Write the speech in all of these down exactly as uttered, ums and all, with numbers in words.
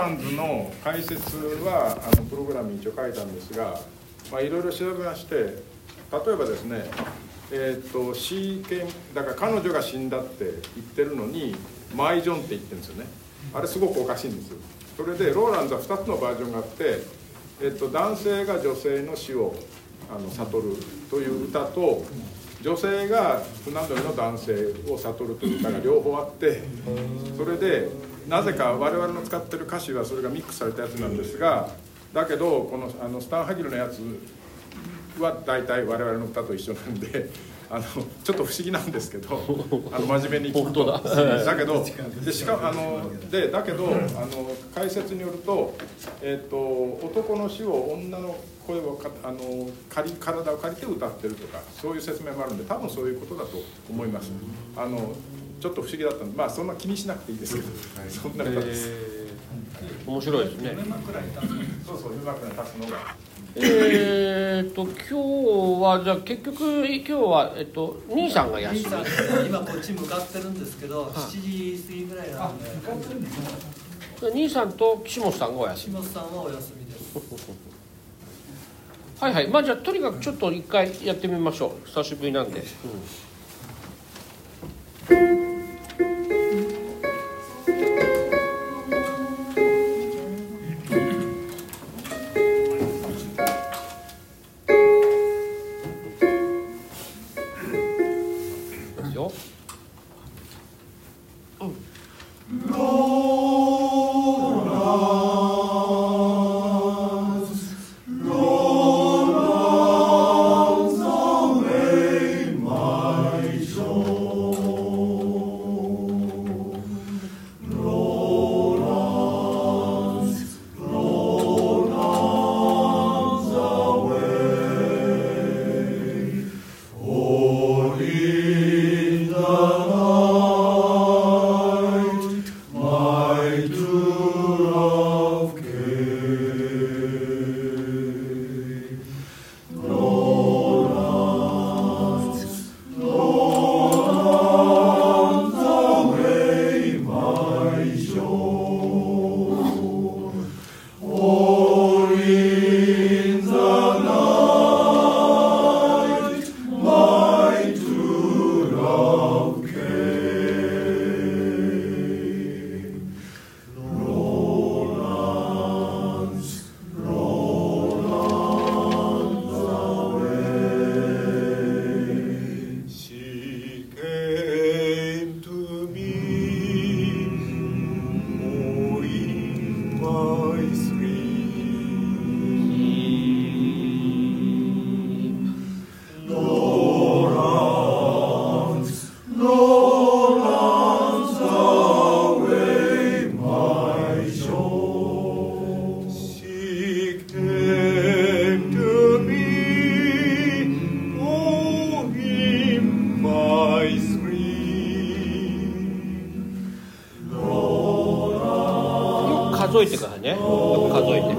ハンズの解説はあのプログラムに一応書いたんですが、まあ、いろいろ調べまして、例えばですね、えー、と C 系だから彼女が死んだって言ってるのにマイ・ジョンって言ってるんですよね。あれすごくおかしいんですよ。それでローランズはふたつのバージョンがあって、えー、と男性が女性の死をあの悟るという歌と、女性が船乗りの男性を悟るという歌が両方あって、それでなぜか我々の使ってる歌詞はそれがミックスされたやつなんですが、だけどこのあのスタン・ハギルのやつは大体我々の歌と一緒なんで、あのちょっと不思議なんですけど、あの真面目に聞くとだ, だけどでしかあのでだけどあの解説によると、えー、と男の死を女の声をかあの借り体を借りて歌ってるとか、そういう説明もあるんで、多分そういうことだと思います。あのちょっと不思議だったんで、まあそんな気にしなくていいですけど、はい、そんな歌です。 面白いですね。 そうそう、夢枕に立つのが。 えーと今日はじゃあ結局今日はえっと兄さんが休み。 兄さん今こっち向かってるんですけど、しちじ過ぎぐらいなんで。向かってるんですね。 兄さんと岸本さんがお休み。 岸本さんはお休みです。 はいはい。まあじゃあとにかくちょっと一回やってみましょう。久しぶりなんで。うん数えてくださいね。よく数えて。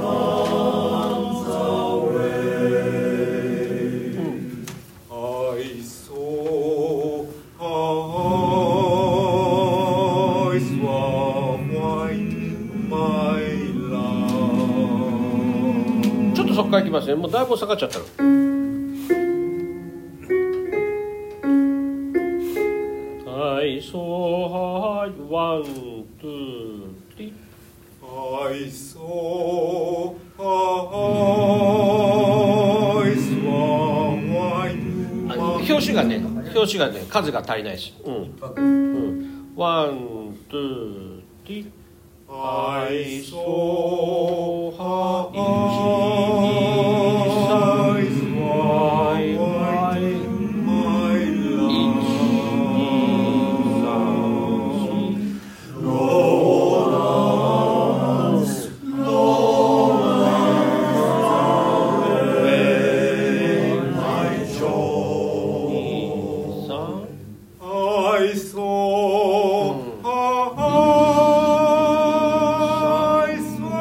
ちょっとそこからいきますね。もうだいぶ下がっちゃったの。I saw high one two three I saw eyes were white. 表紙がね、表紙がね、数が足りないし。うん。うん。One, two, three. I saw eyes were white, my love. I saw eyes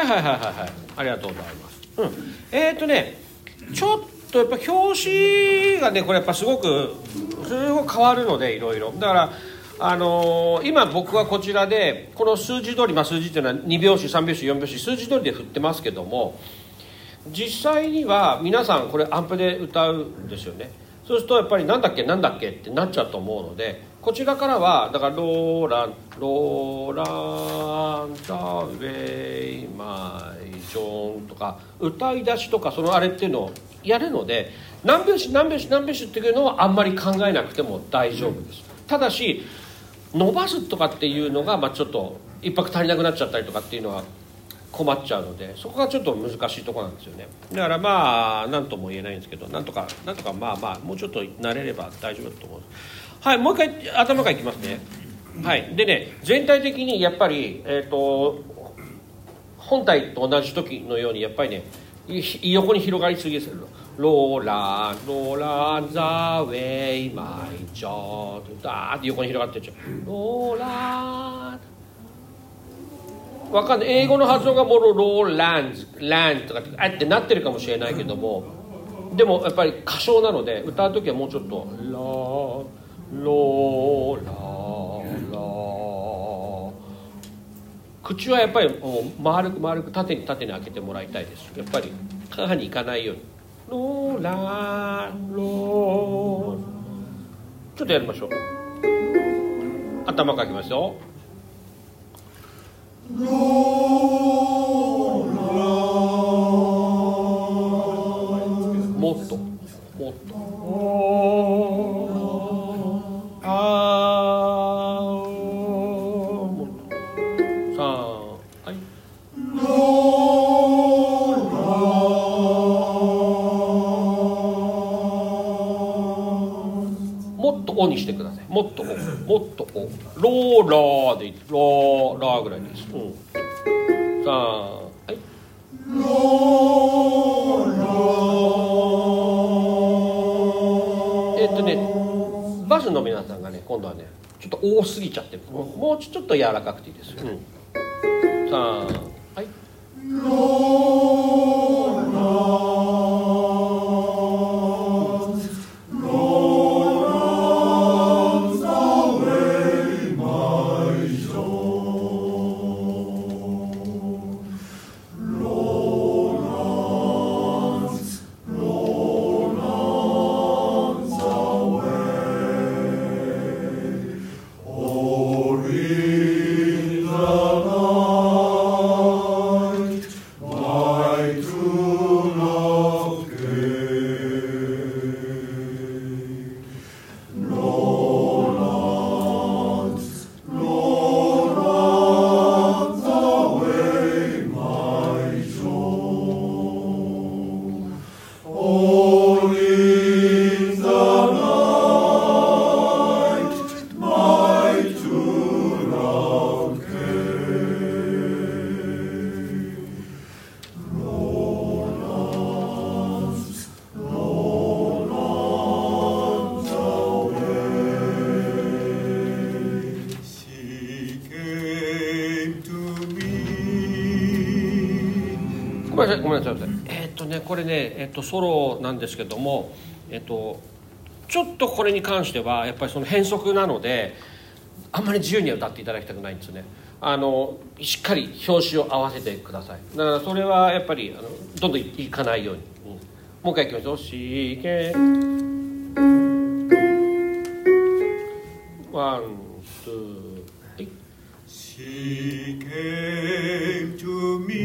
はいはいはいはいありがとうございます。うん、えっ、ー、とねちょっとやっぱ表紙がねこれやっぱすごくすごく変わるのでいろいろだからあのー、今僕はこちらでこの数字通り、まあ、数字っていうのはに拍子さん拍子よん拍子数字通りで振ってますけども実際には皆さんこれアンプで歌うんですよね。そうするとやっぱりなんだっけなんだっけってなっちゃうと思うのでこちらからはだからローランローランザウェイマイジョンとか歌い出しとかそのあれっていうのをやるので何拍子何拍子何拍子っていうのはあんまり考えなくても大丈夫です。ただし伸ばすとかっていうのが、まあ、ちょっと一拍足りなくなっちゃったりとかっていうのは困っちゃうのでそこがちょっと難しいところなんですよね。だからまあ何とも言えないんですけどなんとかなんとかまあまあもうちょっと慣れれば大丈夫だと思うんです。はいもう一回頭からいきますね。はいでね全体的にやっぱりえっ、ー、と本体と同じ時のようにやっぱりね横に広がりすぎです。ローランローランザウェイマイジョーダーって横に広がってっちゃう。ローランわかんない英語の発音がもろローランズランとかってあってなってるかもしれないけどもでもやっぱり歌唱なので歌う時はもうちょっとラローララ口はやっぱりもう丸く丸く縦に縦に開けてもらいたいです。やっぱり母に行かないようにローラローちょっとやりましょう。頭かきますよ。ローラもっともっとあーもっとさあはいローラもっとオにしてください。もっとオもっとオローラーでいいです。ローラーぐらいでいいです。うん、さあはいローラーえっとねバスの皆さんがね今度はねちょっと多すぎちゃってる。もうちょっと柔らかくていいです。うん、さあはいローラごめんなさいごめんなさいえー、っとねこれね、えー、っとソロなんですけどもえー、っとちょっとこれに関してはやっぱりその変則なのであんまり自由には歌っていただきたくないんですね。あのしっかり表紙を合わせてください。だからそれはやっぱりあのどんどんいかないように、うん、もう一回いきましょう。しけワンツーはい She came to me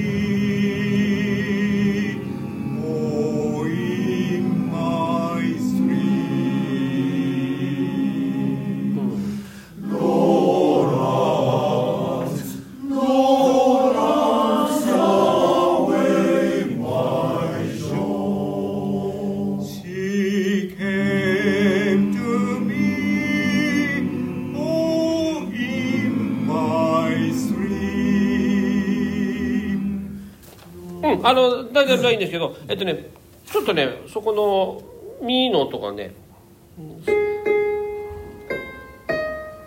oh in my street、うん、Lawrence Lawrence away my soul She came to me oh in my street、 うん、あの大体ないんですけど、えっとね、ちょっとね、そこのミのとかね、うん、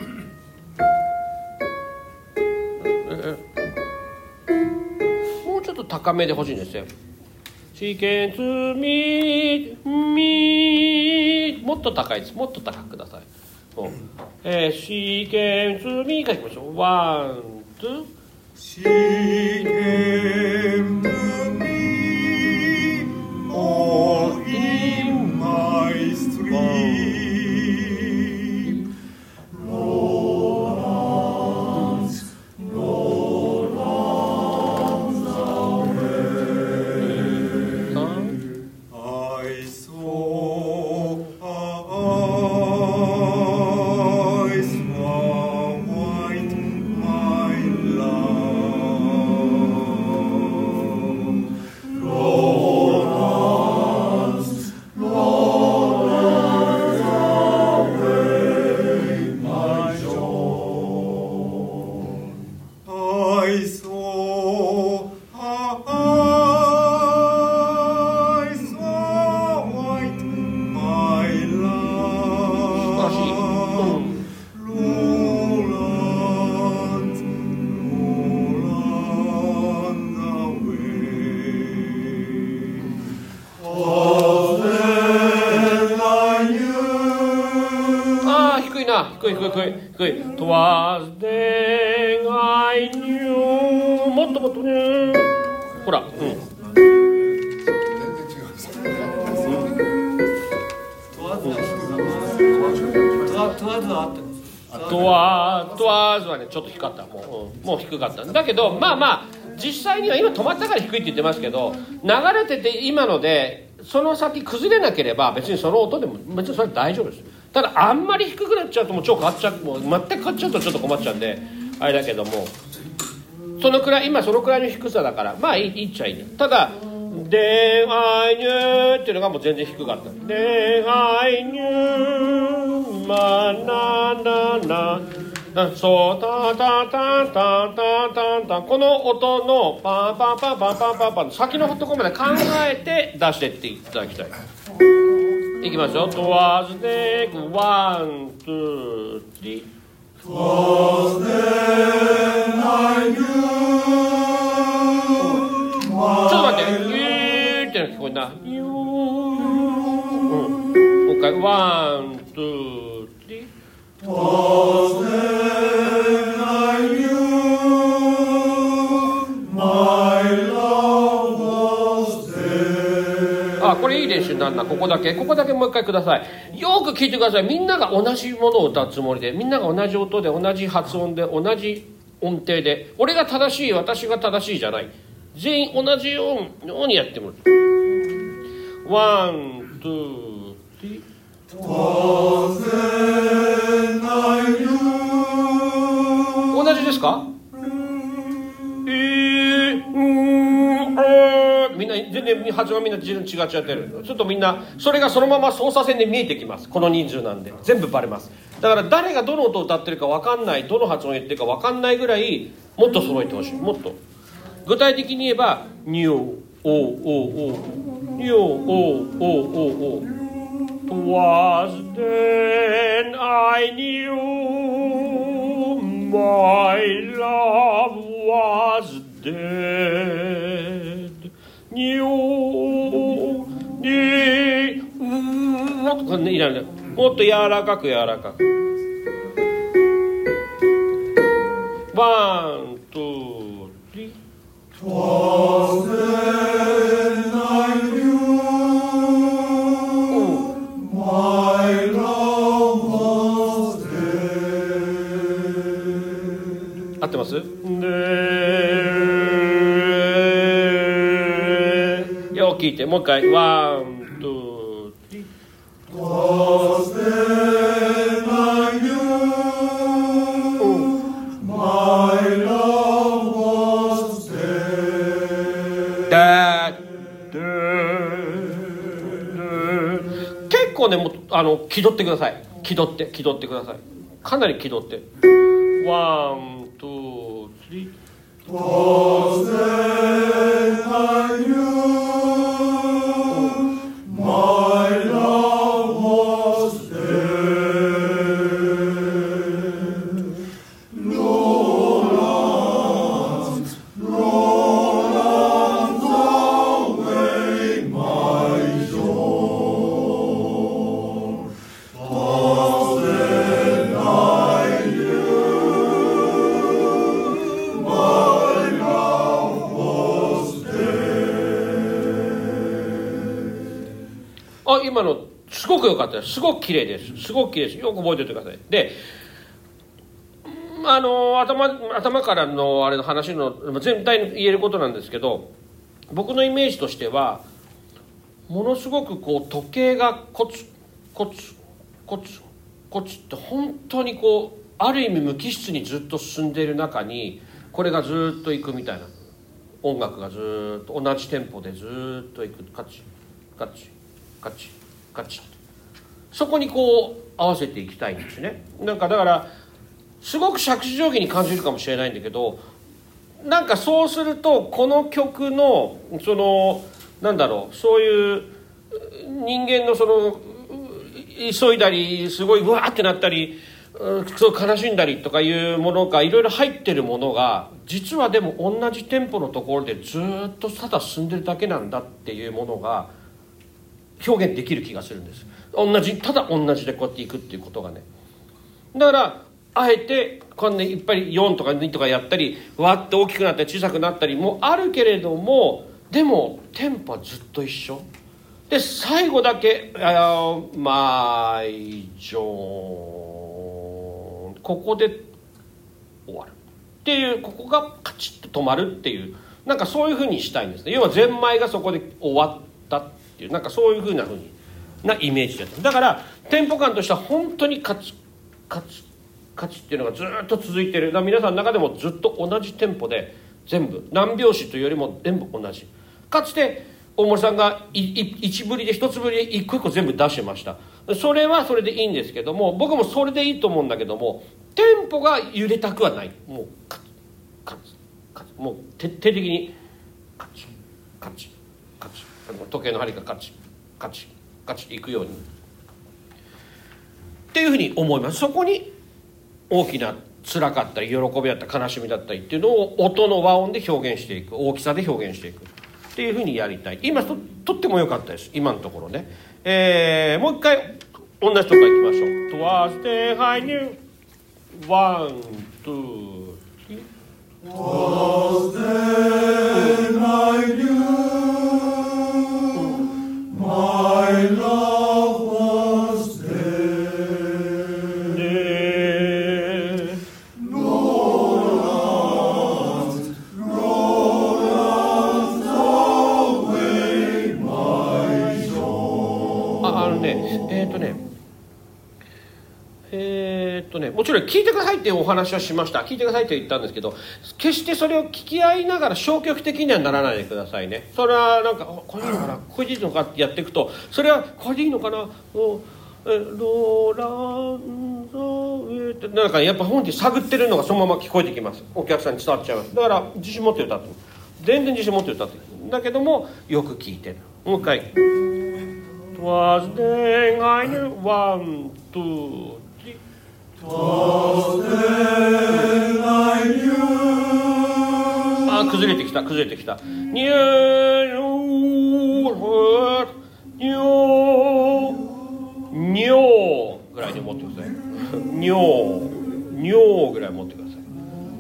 もうちょっと高めで欲しいんですよ。She came to me, me もっと高いです。もっと高くください。うんえー、She came to me からいきましょう。ワン、ツー。 She came to me all in my stream. Lord runs, Lord runs away. I saw her eyes were white, my love. Lord runs, Lord runs away, my joy. I saw her eyes were white, my love. Lowlands, lowlands away. Oh, then I knew. ああ低いな低い低い低い低い Twas then I knew もっともっとねほらうんトワズは合ってます。 トワトワーズはねちょっと低かったもう、うん、もう低かっただけどまあまあ実際には今止まったから低いって言ってますけど流れてて今のでその先崩れなければ別にその音でも別にそれ大丈夫です。ただあんまり低くなっちゃうともう超変わっちゃうもう全く変わっちゃうとちょっと困っちゃうんであれだけどもそのくらい今そのくらいの低さだからまあいいいいっちゃいいね。ただであいにゅーっていうのがもう全然低かったであいにゅーまなななそうたたたたたたたこの音のパンパンパンパンパンパンパン先のところまで考えて出してっていただきたい。いきますよ。Twas the one, two, three. Twas then I knew ちょっと待って。ゆーっての聞こえた。ゆー。うん。もう一回。One, two, three. Twas then I knew my love was dead. あ、これいい練習になるな。ここだけ。ここだけもう一回ください。よく聞いてください。みんなが同じものを歌うつもりで、みんなが同じ音で、同じ発音で、同じ音程で、俺が正しい、私が正しいじゃない。全員同じようにやってもらう。ワン、ツー、スリー。 Twas then I knew 同じですか？えー、うーん、えー、みんな全然発音みんな全然違っちゃってる。ちょっとみんなそれがそのまま操作線で見えてきます。この人数なんで全部バレます。だから誰がどの音を歌ってるか分かんない、どの発音を言ってるか分かんないぐらいもっと揃えてほしい。もっと具体的に言えばニューオーオーオーニューオーオーオーオー Twas then I knew my love was dead. Knew にもっとねいらない。もっと柔らかく柔らかく。ワン、ツー、スリー。 Twas then I knew my love was dead. 合ってます？でよく聞いてもう一回ワン、ツー、スリー。 Twas then I knew my love was dead. だ結構ねもうあの気取ってください。気取って気取ってください。かなり気取って。ワン、ツー、スリー。 Twas then I knew my love was dead. Lowlands, lowlands く良かったです。すごく綺麗です。すごく綺麗です。よく覚えておいてください。で、あの頭頭からのあれの話の全体に言えることなんですけど、僕のイメージとしてはものすごくこう時計がコツコツコツコツって本当にこうある意味無機質にずっと進んでいる中にこれがずっといくみたいな、音楽がずっと同じテンポでずっといく、カチカチカチカチ、そこにこう合わせていきたいんですね。なんかだからすごく杓子定規に感じるかもしれないんだけど、なんかそうするとこの曲のそのなんだろう、そういう人間のその急いだりすごいうわーってなったりそう悲しんだりとかいうものがいろいろ入ってるものが、実はでも同じテンポのところでずっとただ進んでるだけなんだっていうものが表現できる気がするんです。同じただ同じでこうやっていくっていうことがね。だからあえてこんなにいっぱいよんとかにとかやったりわって大きくなったり小さくなったりもあるけれども、でもテンポはずっと一緒で、最後だけ「マイジョーン」ここで終わるっていう、ここがカチッと止まるっていう、なんかそういうふうにしたいんですね。要はゼンマイがそこで終わったっていう、なんかそういうふうなふうになイメージです。だからテンポ感としては本当にカチッカチッカチッっていうのがずっと続いてる。だから皆さんの中でもずっと同じテンポで全部何拍子というよりも全部同じ。かつて大森さんが一振りで一つ振りで一個一個全部出してました。それはそれでいいんですけども、僕もそれでいいと思うんだけども、テンポが揺れたくはない。もうカチッカチッカチッ、もう徹底的にカチッカチッカチッ、時計の針がカチッカチッカチッいくようにっていうふうに思います。そこに大きな辛かったり喜びだったり悲しみだったりっていうのを音の和音で表現していく、大きさで表現していくっていうふうにやりたい。今 と, とっても良かったです、今のところね。えー、もう一回同じとこからいきましょう。 Twas the high new one two three Was then I knew my love was there. Roland, Roland, away my joy. あ、あのねえっ、ー、とねえーっとね、もちろん聞いてくださいっていうお話はしました。聞いてくださいって言ったんですけど、決してそれを聞き合いながら消極的にはならないでくださいね。それはなんかこれでいいのかな、これでいいのかってやっていくと、それはこれでいいのかな、ローランドウェってなんかやっぱ本人探ってるのがそのまま聞こえてきます。お客さんに伝わっちゃいます。だから自信持って歌ってる、全然自信持って歌ってるだけどもよく聞いてる。もう一回 Twas then I knew one two Was then I knew. あ、崩れてきた崩れてきた。ニューニューニューぐらいに持ってください。ニューニューぐらい持ってくださ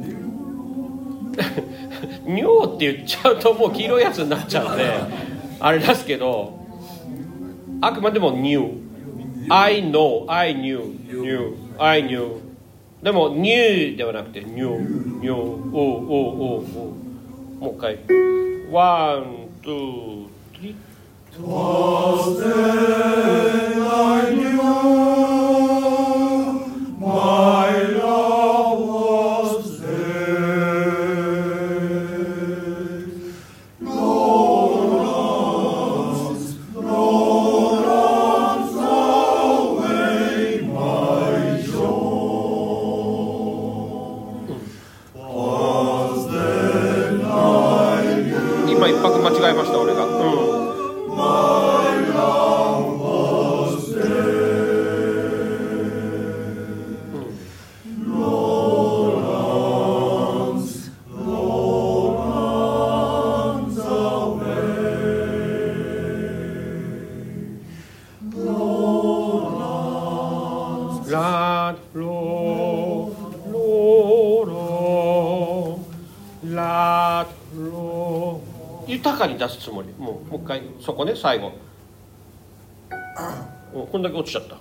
い。ニューって言っちゃうともう黄色いやつになっちゃうんであれですけど、あくまでもニュー。I know, I knew, knew, I knew。 でも knew ではなくて knew, knew, oh, oh, oh, oh。 もう一回 one, two, three。 Was then I knew my love was there. Roland's, Roland's away my joy. Was then I knew 今一拍間違えました俺が。うん。 my love was there. Roland's, Roland's away. Roland's, ラロロロラロ豊かに出すつもり。もうもう一回そこね、最後。おこんだけ落ちちゃった。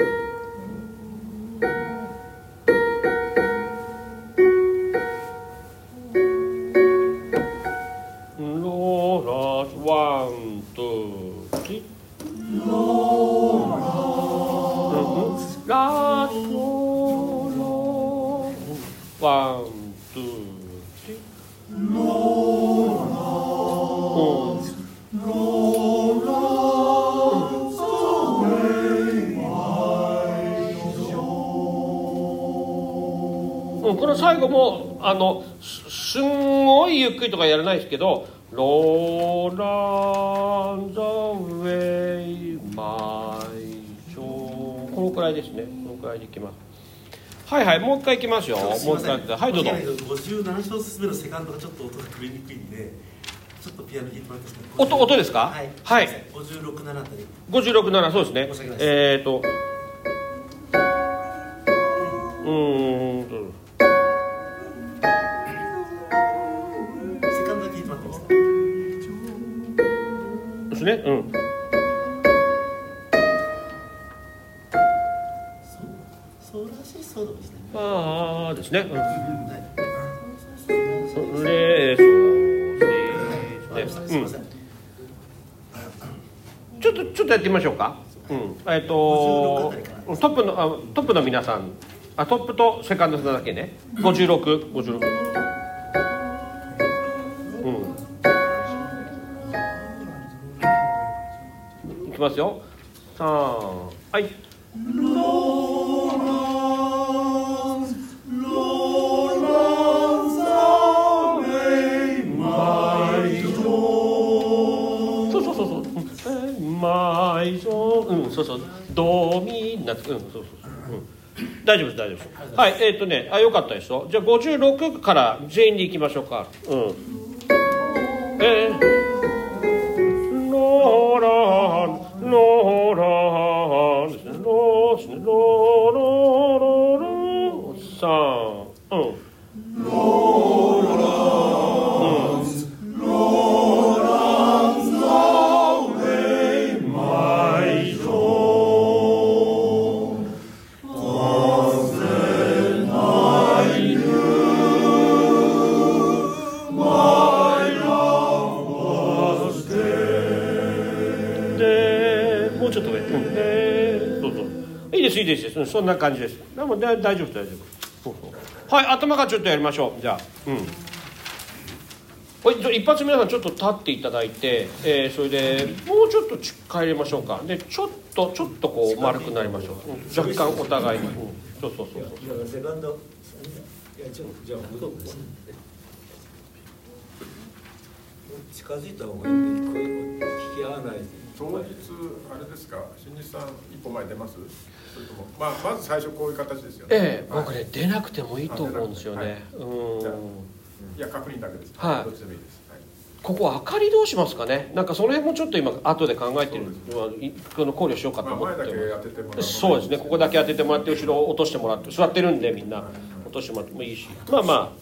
ローラーワンツースリーラーローローワンツースリーローラーローラーこの最後もあの す, すんごいゆっくりとかやらないですけどローランザウェイマイショーこのくらいですね。このくらいでいきます。はいはい、もう一回いきますよ。もう一回はいどうぞ。 ごじゅうなな小節目のセカンドがちょっと音が取りにくいんでちょっとピアノ弾いてもらっていいですか。 音音ですか。 はい、 はい、 ごじゅうろく、ななあたりごじゅうろく、ななそうですね。えっ、ー、とうーんとセカンドだけ弾いてもらっていいですか。 ですね。うんソラシソドですね。 ああですね。うん、 はいレソシですね。うん。ちょっとちょっとやってみましょうか。うん。えっ、ー、とトップのあトップの皆さん、あトップとセカンドだけね。五十六五十六。うん。いきますよ。さあはい。マイゾーン、うん、そうそう、ドミナツ、うん、そうそう、うん、大丈夫です、大丈夫です。はい、えっ、ー、とね、あ、よかったですよ。じゃあごじゅうろくから全員でいきましょうか。うん。えー、ローラン、ローランですね、ローですね、ローローローロー、さん、うん。ローラン、うん、ローラン、ちょっと上、うん、えー、どうぞ。いいですいいです、そんな感じです。でも大丈夫大丈夫。そうそうはい、頭からちょっとやりましょう。じゃあ、うん。はい、一発皆さんちょっと立っていただいて、えー、それでもうちょっと帰りましょうか。でちょっとちょっとこう丸くなりましょう。うん、若干お互いに、うん、そうそうそうそう。 セカンド、いやちょっとじゃあ戻って近づいた方がいいんで、声を聞き合わない。 当日あれですか、新日さん一歩前出ます？それとも、まあ、まず最初こういう形ですよね。 ええ、僕ね、出なくてもいいと思うんですよね。はい、うん。 いや確認だけです。 はい。 どっちでもいいです。はい、 ここ明かりどうしますかね。なんかその辺もちょっと今後で考えてるのはこの考慮しようかと思ってます。 まあ、前だけ当ててもらう。 そうですね。ここだけ当ててもらって後ろを落としてもらって座ってるんでみんな落としてもらってもいいし。まあまあ。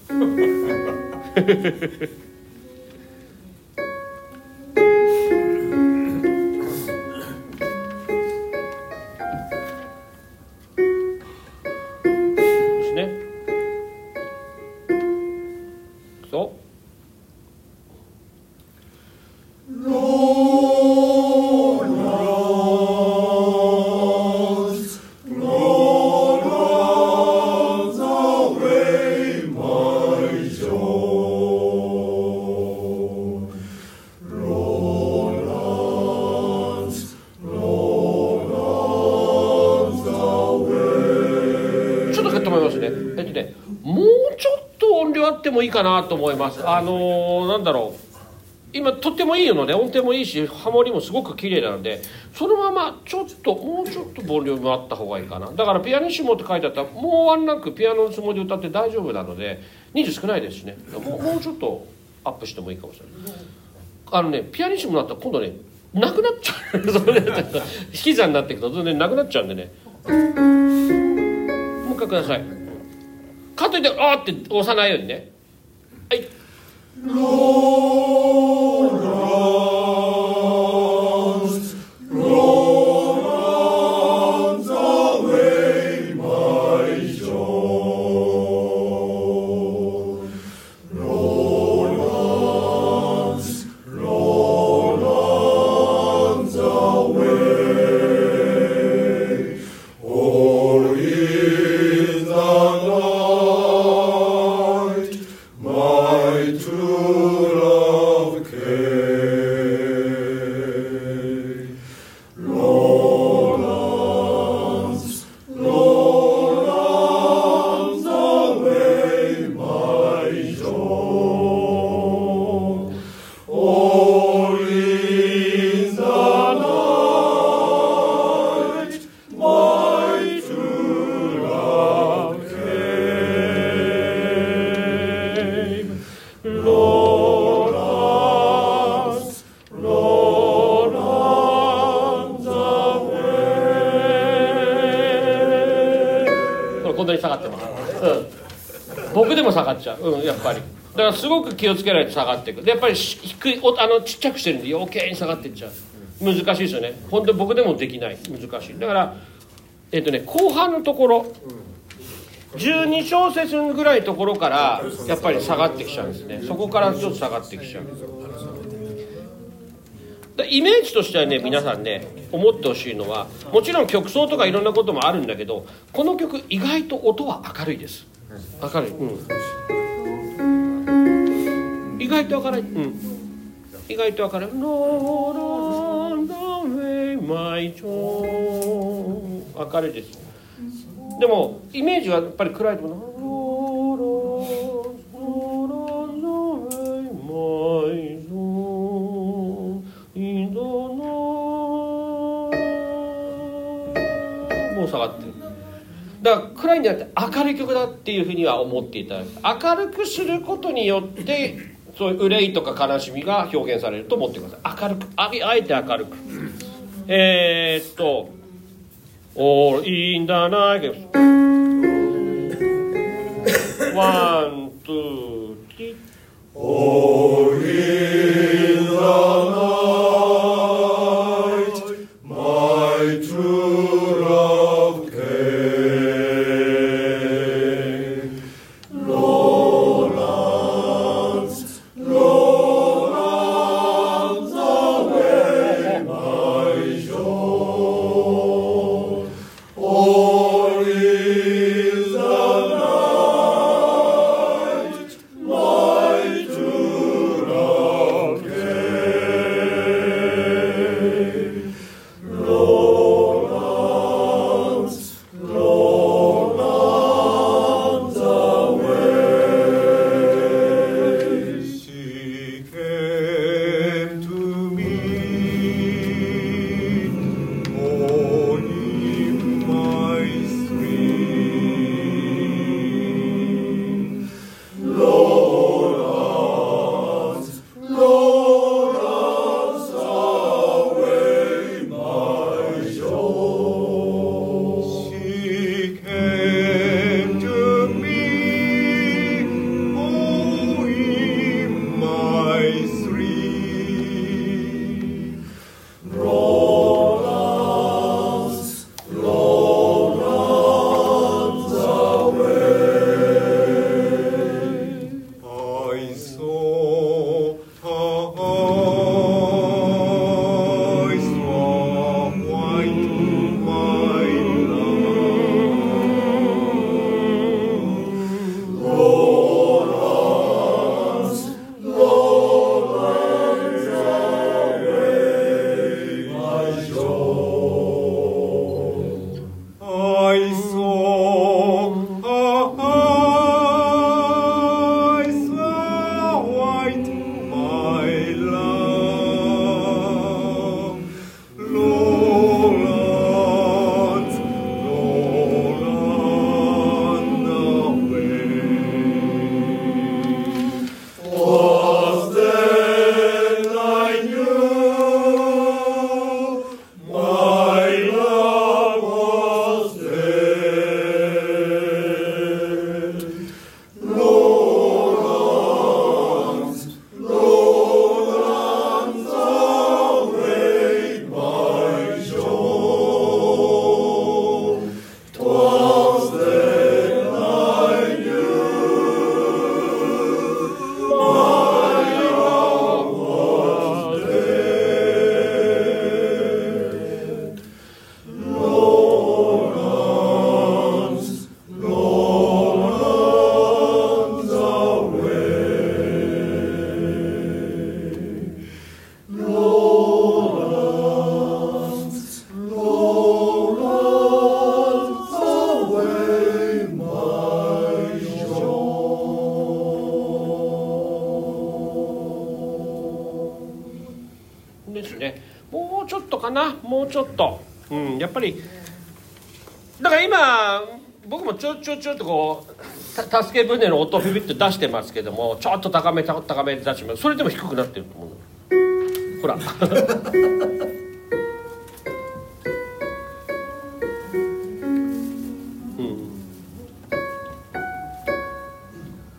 もいいかなと思います。あのー、なんだろう、今とってもいいので音程もいいしハモリもすごく綺麗なので、そのままちょっともうちょっとボリュームあった方がいいかな。だからピアニッシモって書いてあったらもうワンランクピアノのつもりで歌って大丈夫なので、人数少ないですしね、もう、もうちょっとアップしてもいいかもしれない。あのね、ピアニッシモだったら今度ねなくなっちゃうそれ引き算になっていくと全然なくなっちゃうんでね、もう一回ください。かといってあーって押さないようにね。はい。ローランスローラでも下がっちゃう、うん、やっぱりだからすごく気をつけないと下がっていくでやっぱり低いあのちっちゃくしてるんで余計に下がっていっちゃう難しいですよね本当に僕でもできない難しいだからえっとね後半のところじゅうに小節ぐらいのところからやっぱり下がってきちゃうんですねそこからちょっと下がってきちゃうイメージとしてはね皆さんね思ってほしいのはもちろん曲奏とかいろんなこともあるんだけどこの曲意外と音は明るいです明るい、うん、意外と明るい、うん、意外と明るい No, no, no, my John 明るいですでもイメージはやっぱり暗いところもう下がってるだから暗いんじゃなくて明るい曲だっていうふうには思っていただく明るくすることによってそういう憂いとか悲しみが表現されると思ってください明るく あ, あえて明るくえー、っとAll in the night One, two, three All in the night My true love came Lowlands, lowlands away my shore All in the night my true love came Lowlands, lowlands away She came to me Oh, in my stream Lowlands, lowlands away my shore She came to me Oh, in my stream Lowlands, lowlands away I saw her eyes were white my love Lowlands, lowlands away my shore I saw her eyes were white my love Lowlands, lowlands away Was then I knew my love was dead Lowlands, lowlands away my shore 'Twas then I knew my love was dead Lowlands, lowlands away Lowlands, lowlands away my shore ですねもうちょっとかなもうちょっとうんやっぱりだから今僕もちょちょちょっとこうた助け舟の音をビビッと出してますけどもちょっと高め高めで出してますそれでも低くなってると思うほらうん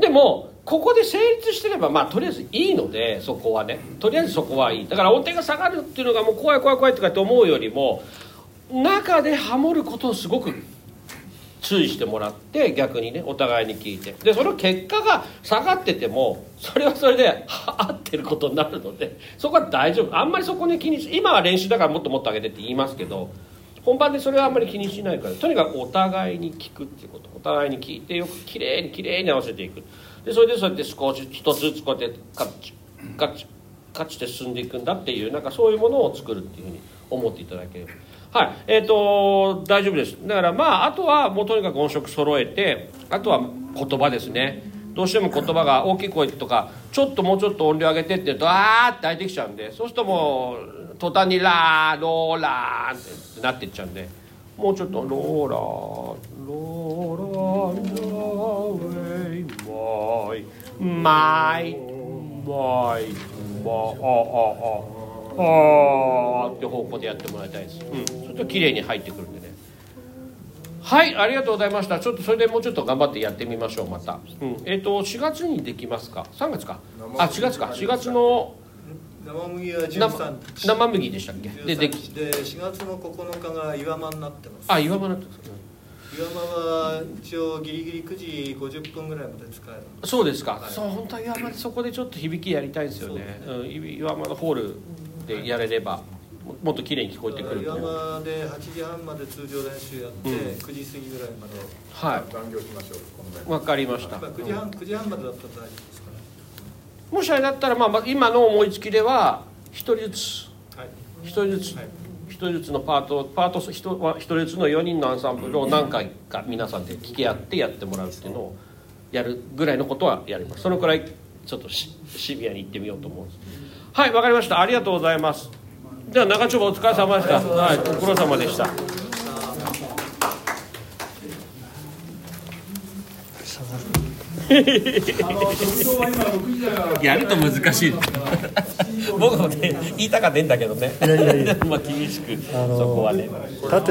でもここで成立してればまあとりあえずいいので、そこはねとりあえずそこはいい。だから音程が下がるっていうのがもう怖い怖い怖いとかって思うよりも、中でハモることをすごく注意してもらって、逆にねお互いに聞いて、でその結果が下がっててもそれはそれで合ってることになるので、そこは大丈夫。あんまりそこに気にし、今は練習だからもっともっと上げてって言いますけど、本番でそれはあんまり気にしないから、とにかくお互いに聞くっていうこと、お互いに聞いてよくきれいにきれいに合わせていく。でそれでそうやって少し一つずつこうやってカッチカッチカッチで進んでいくんだっていう、なんかそういうものを作るっていうふうに思っていただければ、はい、えーと大丈夫です。だからまああとはもうとにかく音色揃えて、あとは言葉ですね。どうしても言葉が大きい声とかちょっともうちょっと音量上げてって言うとあーって開いてきちゃうんで、そうするともう途端にラーローラーってなっていっちゃうんで、もうちょっとローラーローラーラーウェイマイマイマイマイああああって方向でやってもらいたいです。うん、ちょっと綺麗に入ってくるんでね。はい、ありがとうございました。ちょっとそれでもうちょっと頑張ってやってみましょう、また。うん、えっとしがつにできますか？さんがつか。あ、しがつか。しがつの生麦はじゅうさんにち、 生麦でしたっけ？でできでしがつのここのかが岩間になってます。 あ、岩間になってますか。 岩間は一応ギリギリくじごじゅっぷんぐらいまで使える。 そうですか。 はい、 そう本当は岩間でそこでちょっと響きやりたいですよね。うん、岩間のホールでやれればもっと綺麗に聞こえてくると思う。 岩間ではちじはんまで通常練習やって、うん、くじ過ぎぐらいまではい残業しましょう。 わかりました。 くじはん、くじはんまでだったら大丈夫ですかね。 もしあれだったら、まあ、今の思いつきでは一人ずつ一人ずつ、はい、一人ずつのパートパート一人ずつのよにんのアンサンブルを何回か皆さんで聞き合ってやってもらうっていうのをやるぐらいのことはやります。そのくらいちょっとシビアにいってみようと思うんです。はい、わかりました。ありがとうございます。では長丁場お疲れ様でした。はい、ご苦労様でした。やると難しい。僕もね言いたかったんだけどね。まあ厳しくそこはね。